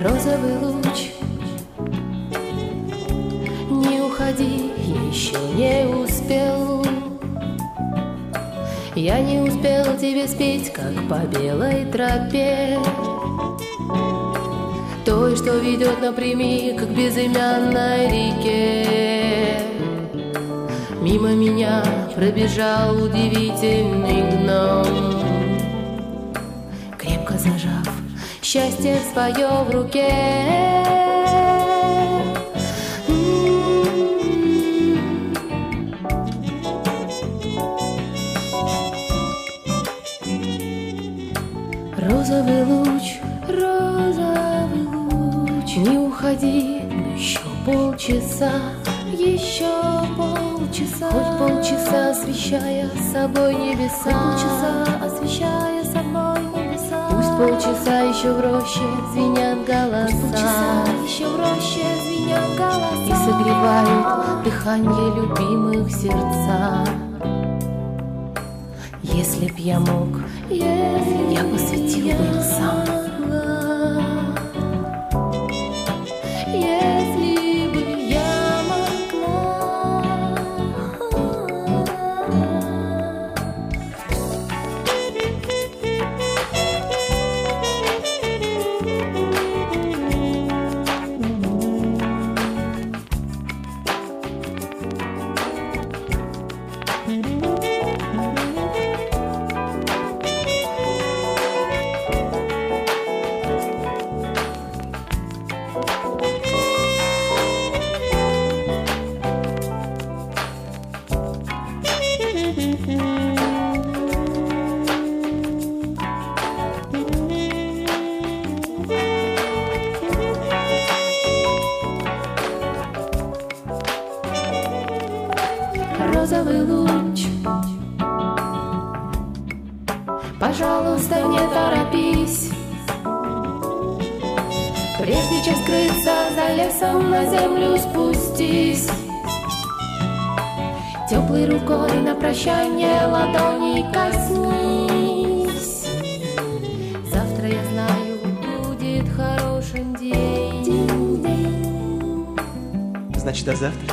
Розовый луч, не уходи, я еще не успел. Я не успел тебе спеть, как по белой тропе, той, что ведет напрямик к безымянной реке. Мимо меня пробежал удивительный гном, крепко зажав счастье свое в руке. Розовый луч, не уходи, но еще полчаса, хоть полчаса освещая собой небеса, Пусть полчаса еще в роще звенят голоса, и согревают дыхание любимых сердца. Если б я мог, я посвятил бы их сам. Если бы я могла. Розовый луч, пожалуйста, не торопись, прежде чем скрыться за лесом, на землю спустись. Теплой рукой на прощание ладони коснись. Завтра, я знаю, будет хорошим день. Значит, до завтра?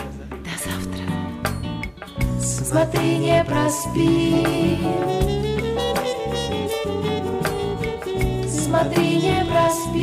Смотри, не проспи. Смотри, не проспи.